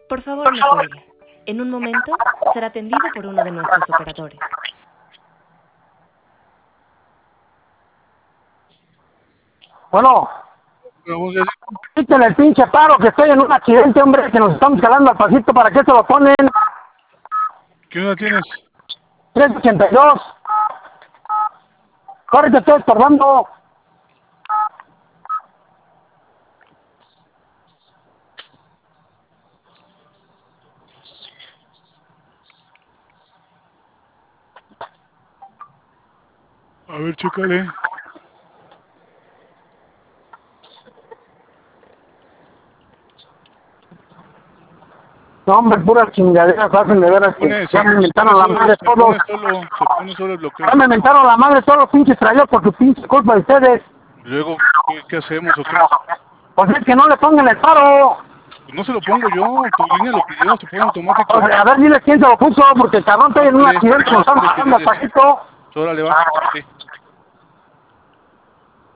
Por favor, no cuelgue. En un momento será atendido por uno de nuestros operadores. Bueno, quítale el pinche paro, que estoy en un accidente, hombre, que nos estamos calando al pasito. ¿Para qué se lo ponen? ¿Qué hora tienes? 382. Corre, te estoy estorbando. A ver, chécale. No, hombre, pura chingadera, hacen de veras que ya me inventaron la madre todos. Se pone solo el bloqueo. Ya me inventaron la madre todos los pinches trailers por su pinche culpa de ustedes. Luego, ¿qué hacemos o qué? Pues es que no le pongan el paro. Pues no se lo pongo yo, tu línea lo pidió, se pone automático. O sea, a ver, dile quién se lo puso, porque el cabrón está en un accidente, nos estamos calando al pasito. Órale, va, sí.